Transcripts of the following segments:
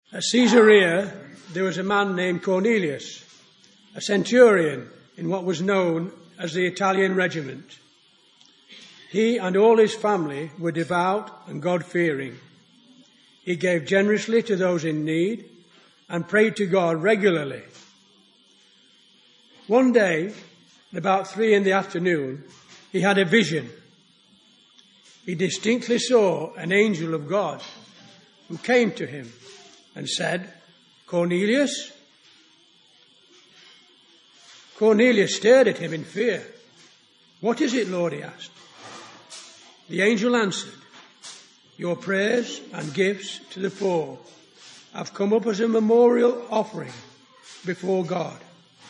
At Caesarea, there was a man named Cornelius, a centurion in what was known as the Italian regiment. He and all his family were devout and God-fearing. He gave generously to those in need and prayed to God regularly. One day, at about 3 p.m, he had a vision. He distinctly saw an angel of God who came to him and said, "Cornelius?" Cornelius stared at him in fear. "What is it, Lord?" he asked. The angel answered, "Your prayers and gifts to the poor have come up as a memorial offering before God.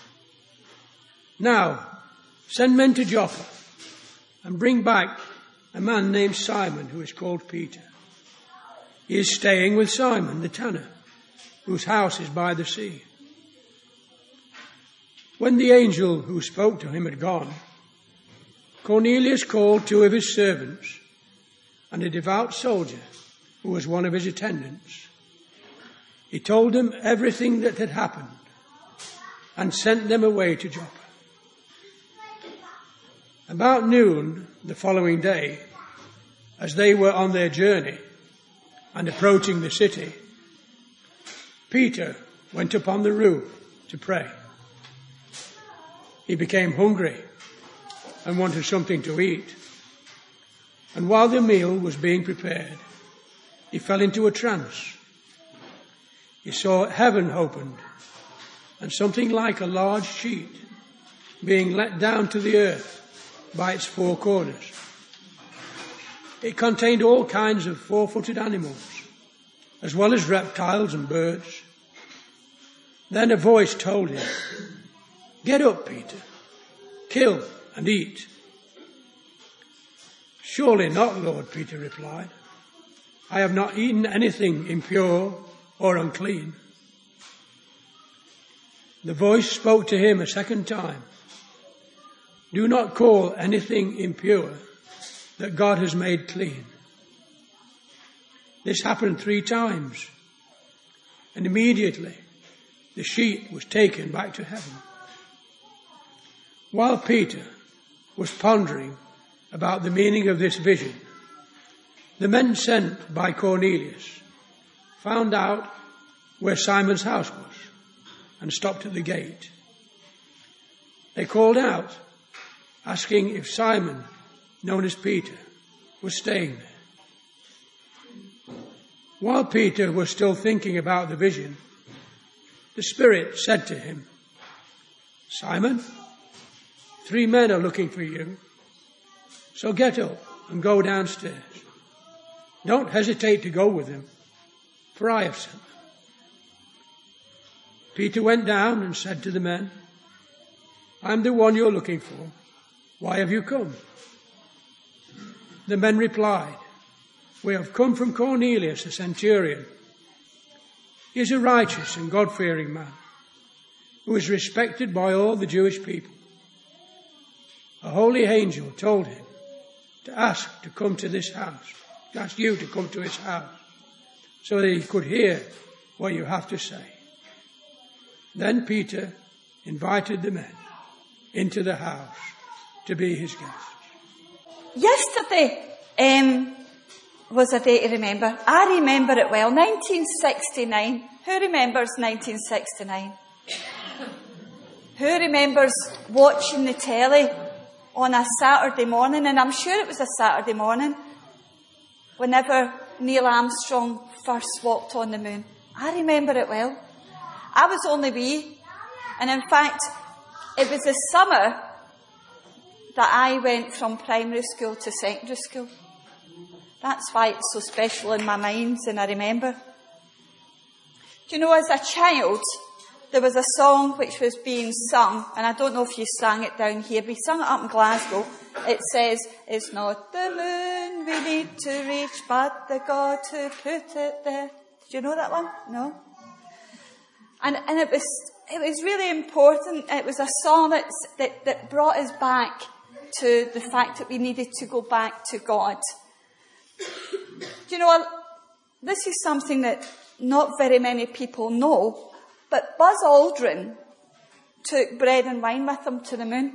Now, send men to Joppa and bring back a man named Simon who is called Peter. He is staying with Simon the tanner, whose house is by the sea." When the angel who spoke to him had gone, Cornelius called 2 of his servants and a devout soldier who was one of his attendants. He told them everything that had happened and sent them away to Joppa. About noon the following day, as they were on their journey and approaching the city, Peter went up on the roof to pray. He became hungry and wanted something to eat. And while the meal was being prepared, he fell into a trance. He saw heaven opened and something like a large sheet being let down to the earth by its 4 corners. It contained all kinds of 4-footed animals, as well as reptiles and birds. Then a voice told him, "Get up, Peter, kill and eat." "Surely not, Lord," Peter replied. "I have not eaten anything impure or unclean." The voice spoke to him a second time. "Do not call anything impure that God has made clean." This happened 3 times, and immediately the sheet was taken back to heaven. While Peter was pondering about the meaning of this vision, the men sent by Cornelius found out where Simon's house was and stopped at the gate. They called out, asking if Simon, known as Peter, was staying there. While Peter was still thinking about the vision, the Spirit said to him, "Simon, 3 men are looking for you. So get up and go downstairs. Don't hesitate to go with them, for I have sent them." Peter went down and said to the men, "I'm the one you're looking for. Why have you come?" The men replied, "We have come from Cornelius, a centurion. He is a righteous and God-fearing man who is respected by all the Jewish people. A holy angel told him to ask you to come to his house, so that he could hear what you have to say." Then Peter invited the men into the house to be his guests. Yesterday was a day to remember. I remember it well. 1969. Who remembers 1969? Who remembers watching the telly on a Saturday morning, and I'm sure it was a Saturday morning, whenever Neil Armstrong first walked on the moon? I remember it well. I was only wee, and in fact, it was the summer that I went from primary school to secondary school. That's why it's so special in my mind, and I remember. Do you know, as a child, there was a song which was being sung, and I don't know if you sang it down here, but we sung it up in Glasgow. It says, "It's not the moon we need to reach, but the God who put it there." Did you know that one? No? And it was really important. It was a song that brought us back to the fact that we needed to go back to God. Do you know, this is something that not very many people know, but Buzz Aldrin took bread and wine with him to the moon.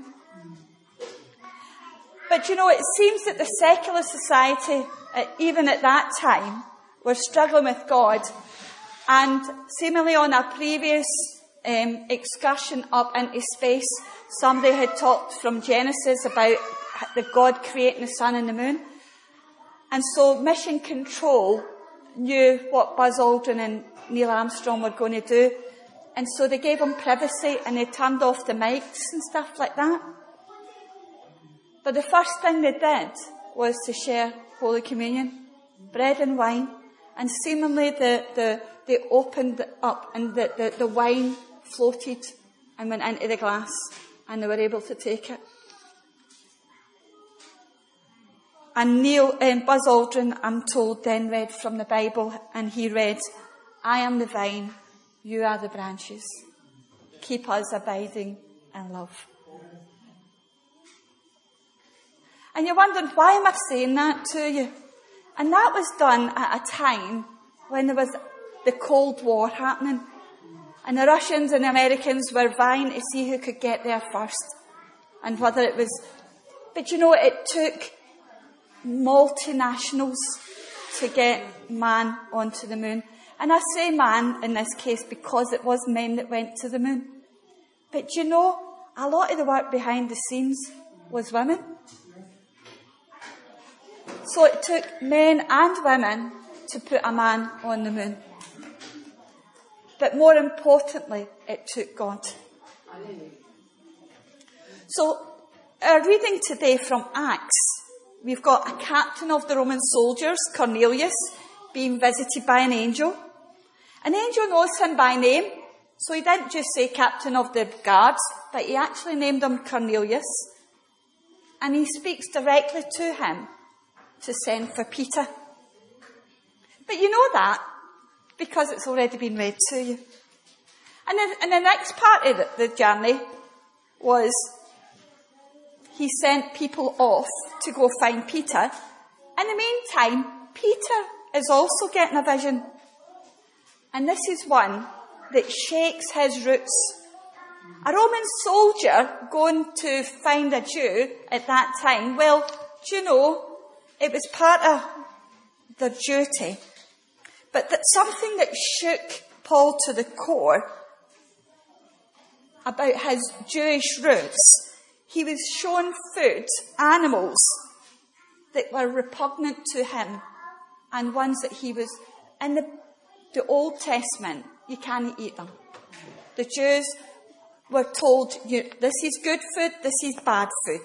But it seems that the secular society, even at that time, were struggling with God. And seemingly on a previous excursion up into space, somebody had talked from Genesis about the God creating the sun and the moon. And so Mission Control knew what Buzz Aldrin and Neil Armstrong were going to do. And so they gave them privacy and they turned off the mics and stuff like that. But the first thing they did was to share Holy Communion, bread and wine. And seemingly they opened up and the wine floated and went into the glass and they were able to take it. And Buzz Aldrin, I'm told, then read from the Bible, and he read, "I am the vine, you are the branches. Keep us abiding in love." And you're wondering, why am I saying that to you? And that was done at a time when there was the Cold War happening. And the Russians and the Americans were vying to see who could get there first. And whether it was... But it took multinationals to get man onto the moon. And I say man in this case because it was men that went to the moon. But a lot of the work behind the scenes was women. So it took men and women to put a man on the moon. But more importantly, it took God. So our reading today from Acts, we've got a captain of the Roman soldiers, Cornelius, being visited by an angel. An angel knows him by name, so he didn't just say captain of the guards, but he actually named him Cornelius. And he speaks directly to him to send for Peter. But you know that because it's already been read to you. And the next part of the journey was he sent people off to go find Peter. In the meantime, Peter is also getting a vision. And this is one that shakes his roots. A Roman soldier going to find a Jew at that time, well, it was part of their duty. But that something that shook Paul to the core about his Jewish roots, he was shown food, animals that were repugnant to him, and ones that he was, in the Old Testament, you can't eat them. The Jews were told, this is good food, this is bad food.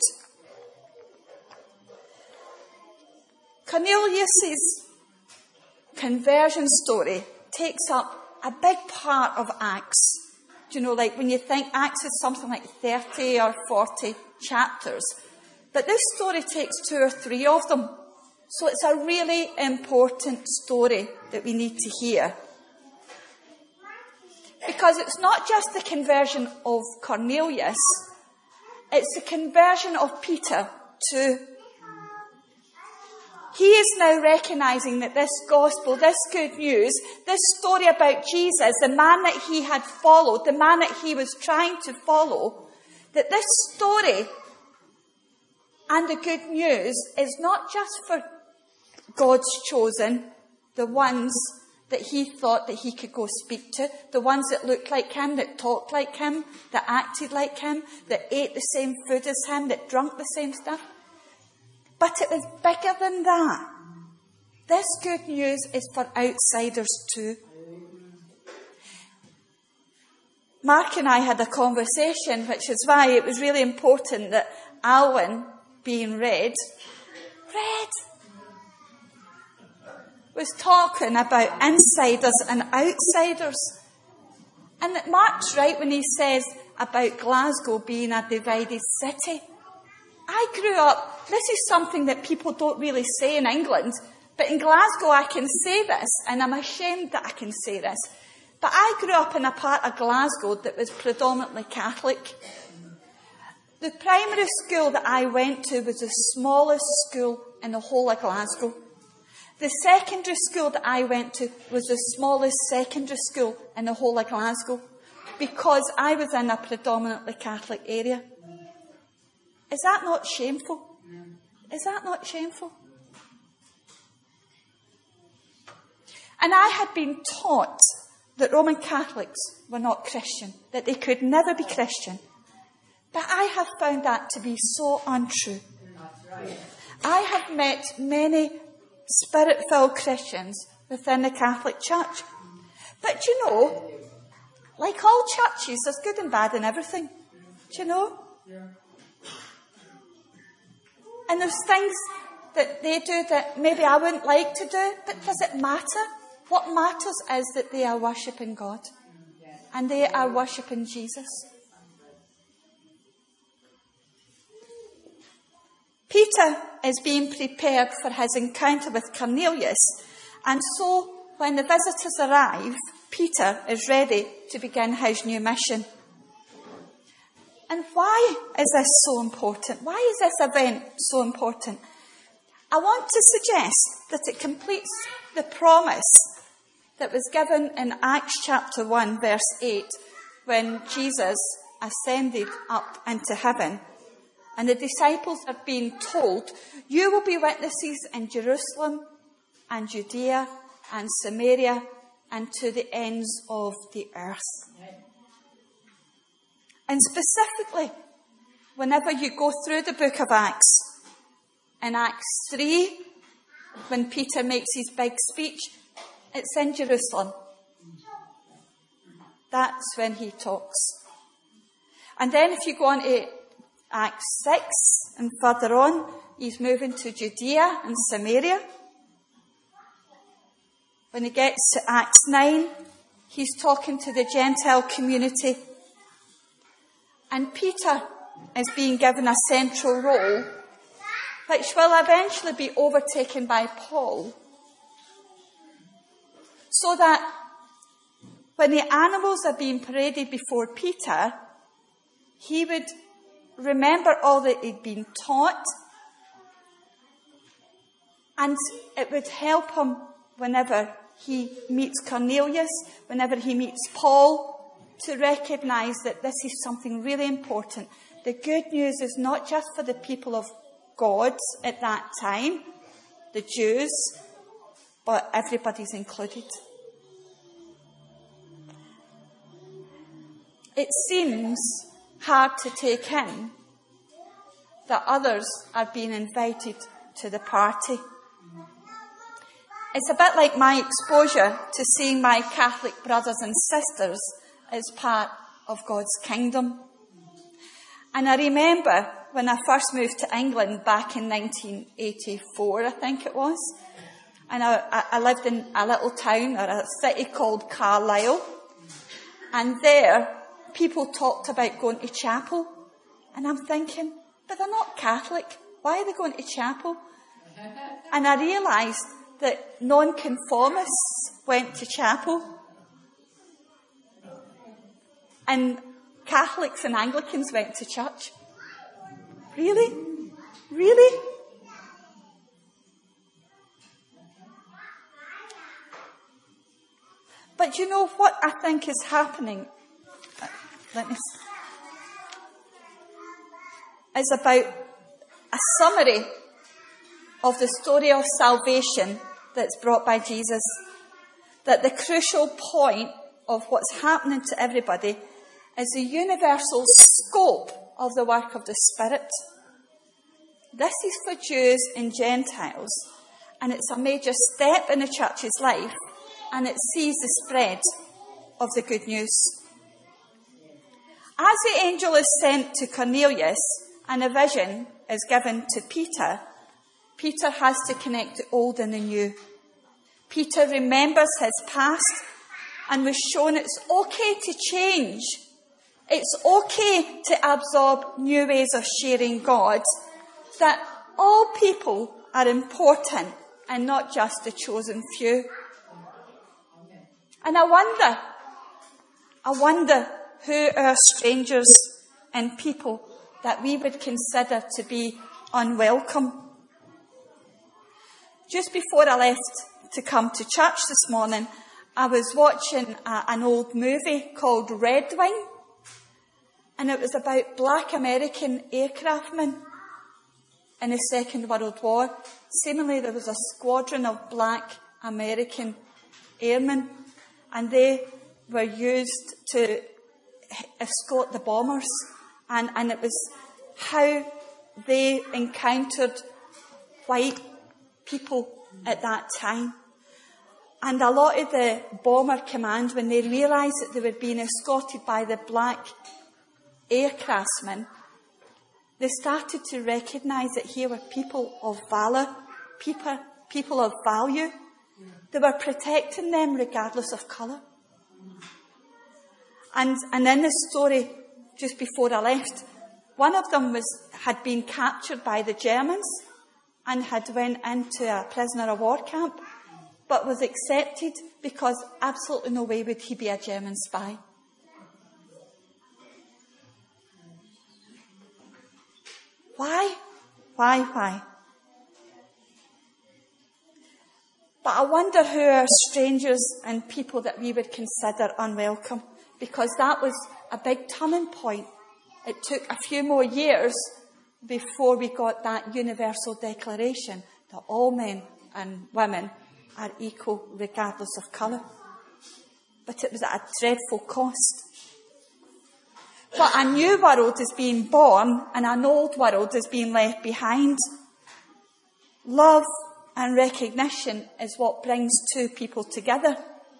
Cornelius' conversion story takes up a big part of Acts. Like when you think Acts is something like 30 or 40 chapters. But this story takes 2 or 3 of them. So it's a really important story that we need to hear. Because it's not just the conversion of Cornelius, it's the conversion of Peter too. He is now recognising that this gospel, this good news, this story about Jesus, the man that he had followed, the man that he was trying to follow, that this story and the good news is not just for God's chosen, the ones that he thought that he could go speak to, the ones that looked like him, that talked like him, that acted like him, that ate the same food as him, that drank the same stuff. But it was bigger than that. This good news is for outsiders too. Mark and I had a conversation, which is why it was really important that Alwyn, being read, was talking about insiders and outsiders. And that Mark's right when he says about Glasgow being a divided city. I grew up, this is something that people don't really say in England, but in Glasgow I can say this, and I'm ashamed that I can say this. But I grew up in a part of Glasgow that was predominantly Catholic. The primary school that I went to was the smallest school in the whole of Glasgow. The secondary school that I went to was the smallest secondary school in the whole of Glasgow, because I was in a predominantly Catholic area. Is that not shameful? Is that not shameful? And I had been taught that Roman Catholics were not Christian, that they could never be Christian. But I have found that to be so untrue. I have met many Spirit-filled Christians within the Catholic Church. But you know, like all churches, there's good and bad in everything. Do you know? Yeah. And there's things that they do that maybe I wouldn't like to do, but does it matter? What matters is that they are worshipping God. And they are worshipping Jesus. Peter is being prepared for his encounter with Cornelius. And so, when the visitors arrive, Peter is ready to begin his new mission. And why is this so important? Why is this event so important? I want to suggest that it completes the promise that was given in Acts chapter 1, verse 8, when Jesus ascended up into heaven. And the disciples are being told, you will be witnesses in Jerusalem and Judea and Samaria and to the ends of the earth. And specifically, whenever you go through the book of Acts, in Acts 3, when Peter makes his big speech, it's in Jerusalem. That's when he talks. And then if you go on to Acts 6 and further on, he's moving to Judea and Samaria. When he gets to Acts 9, he's talking to the Gentile community. And Peter is being given a central role, which will eventually be overtaken by Paul. So that when the animals are being paraded before Peter, he would remember all that he'd been taught, and it would help him whenever he meets Cornelius, whenever he meets Paul, to recognise that this is something really important. The good news is not just for the people of God at that time, the Jews, but everybody's included. It seems hard to take in that others are being invited to the party. It's a bit like my exposure to seeing my Catholic brothers and sisters as part of God's kingdom. And I remember when I first moved to England back in 1984, I think it was, and I lived in a little town or a city called Carlisle, and there people talked about going to chapel, and I'm thinking, but they're not Catholic, why are they going to chapel? And I realised that nonconformists went to chapel, and Catholics and Anglicans went to church. Really? Really? But you know what I think is happening? Is about a summary of the story of salvation that's brought by Jesus. That the crucial point of what's happening to everybody is the universal scope of the work of the Spirit. This is for Jews and Gentiles, and it's a major step in the church's life, and it sees the spread of the good news. As the angel is sent to Cornelius and a vision is given to Peter, Peter has to connect the old and the new. Peter remembers his past and was shown it's okay to change. It's okay to absorb new ways of sharing God, that all people are important and not just the chosen few. And I wonder who are strangers and people that we would consider to be unwelcome. just before I left to come to church this morning, I was watching an old movie called Red Wing, and it was about black American aircraftmen in the Second World War. Seemingly there was a squadron of black American airmen, and they were used to escort the bombers, and it was how they encountered white people at that time. And a lot of the bomber command, when they realised that they were being escorted by the black aircraftsmen, they started to recognise that here were people of valour, people of value. They were protecting them regardless of colour. And in the story, just before I left, one of them had been captured by the Germans and had went into a prisoner of war camp, but was accepted because absolutely no way would he be a German spy. Why? Why? But I wonder who are strangers and people that we would consider unwelcome, because that was a big turning point. It took a few more years before we got that universal declaration that all men and women are equal regardless of colour. But it was at a dreadful cost. But a new world is being born and an old world is being left behind. Love and recognition is what brings two people together.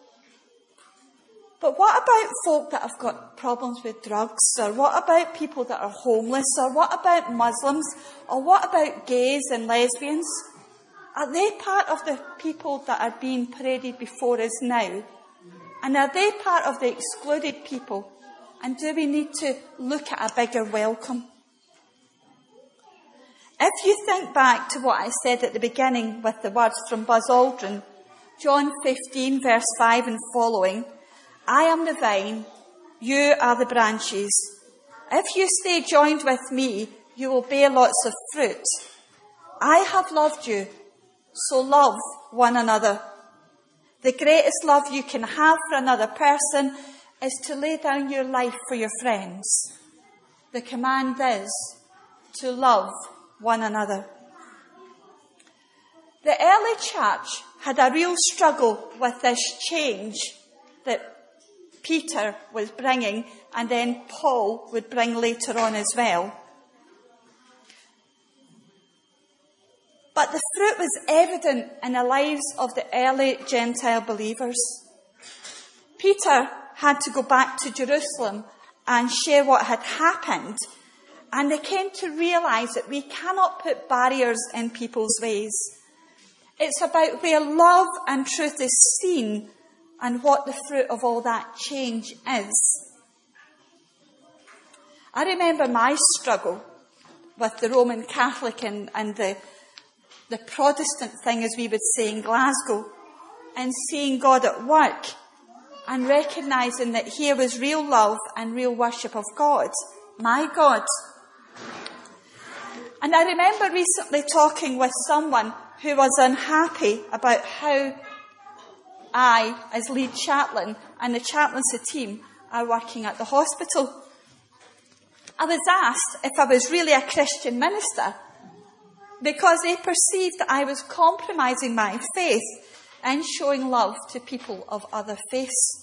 But what about folk that have got problems with drugs? Or what about people that are homeless? Or what about Muslims? Or what about gays and lesbians? Are they part of the people that are being paraded before us now? And are they part of the excluded people? And do we need to look at a bigger welcome? If you think back to what I said at the beginning with the words from Buzz Aldrin, John 15 verse 5 and following, I am the vine, you are the branches. If you stay joined with me, you will bear lots of fruit. I have loved you, so love one another. The greatest love you can have for another person is to lay down your life for your friends. The command is to love one another. The early church had a real struggle with this change that Peter was bringing, and then Paul would bring later on as well. But the fruit was evident in the lives of the early Gentile believers. Peter had to go back to Jerusalem and share what had happened, and they came to realise that we cannot put barriers in people's ways. It's about where love and truth is seen and what the fruit of all that change is. I remember my struggle with the Roman Catholic and the Protestant thing, as we would say in Glasgow, and seeing God at work and recognising that here was real love and real worship of God, my God. And I remember recently talking with someone who was unhappy about how I, as lead chaplain, and the chaplaincy team are working at the hospital. I was asked if I was really a Christian minister because they perceived that I was compromising my faith and showing love to people of other faiths.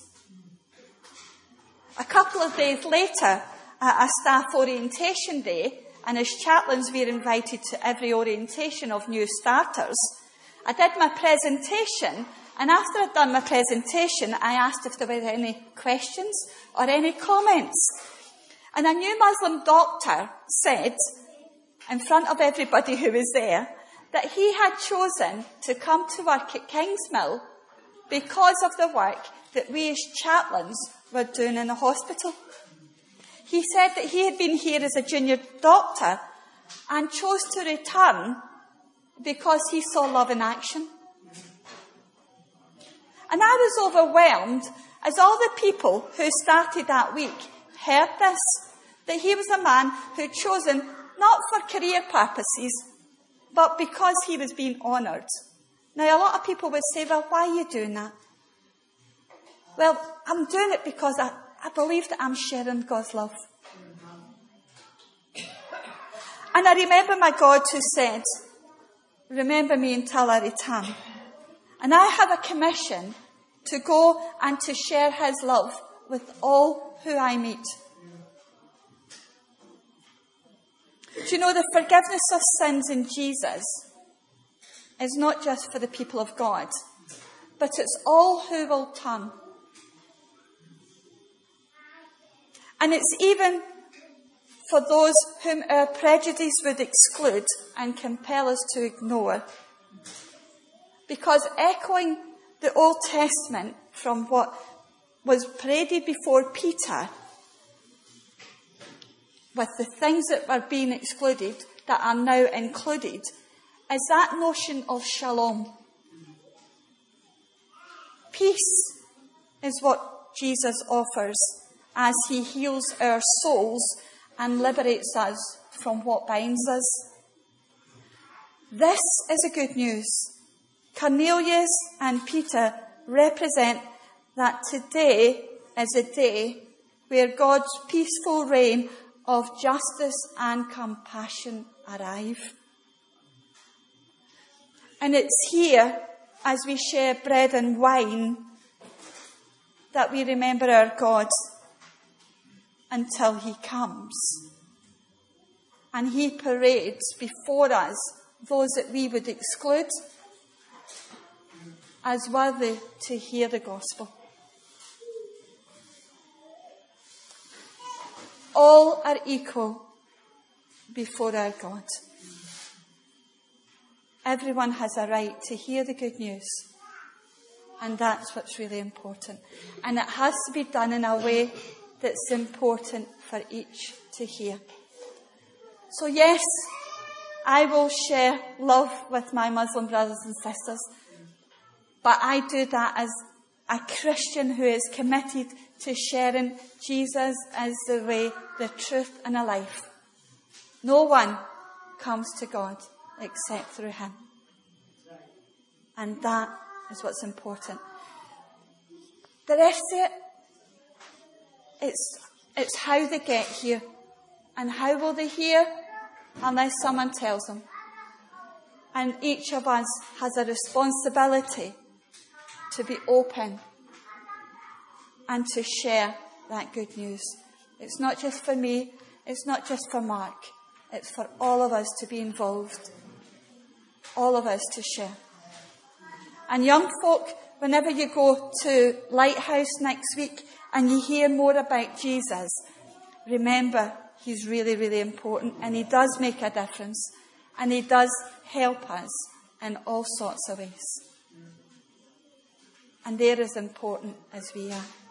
A couple of days later, at a staff orientation day, and as chaplains we are invited to every orientation of new starters, I did my presentation, and after I'd done my presentation, I asked if there were any questions or any comments. And a new Muslim doctor said, in front of everybody who was there, that he had chosen to come to work at Kingsmill because of the work that we as chaplains were doing in the hospital. He said that he had been here as a junior doctor and chose to return because he saw love in action. And I was overwhelmed as all the people who started that week heard this, that he was a man who had chosen not for career purposes, but because he was being honoured Now, a lot of people would say, well, why are you doing that? Well, I'm doing it because I believe that I'm sharing God's love. And I remember my God who said, remember me until I return. And I have a commission to go and to share his love with all who I meet. Do you know the forgiveness of sins in Jesus is not just for the people of God, but it's all who will turn. And it's even for those whom our prejudice would exclude and compel us to ignore. Because echoing the Old Testament from what was paraded before Peter, with the things that were being excluded that are now included, is that notion of shalom. Peace is what Jesus offers as he heals our souls and liberates us from what binds us. This is a good news. Cornelius and Peter represent that today is a day where God's peaceful reign of justice and compassion arrive. And it's here, as we share bread and wine, that we remember our God until he comes. And he parades before us those that we would exclude as worthy to hear the gospel. All are equal before our God. Everyone has a right to hear the good news. And that's what's really important. And it has to be done in a way that's important for each to hear. So yes, I will share love with my Muslim brothers and sisters. But I do that as a Christian who is committed to sharing Jesus as the way, the truth, and the life. No one comes to God except through him. And that is what's important. The rest of it, it's how they get here. And how will they hear? Unless someone tells them. And each of us has a responsibility to be open and to share that good news. It's not just for me. It's not just for Mark. It's for all of us to be involved. All of us to share. And young folk, whenever you go to Lighthouse next week and you hear more about Jesus, remember he's really, really important and he does make a difference and he does help us in all sorts of ways. And they're as important as we are.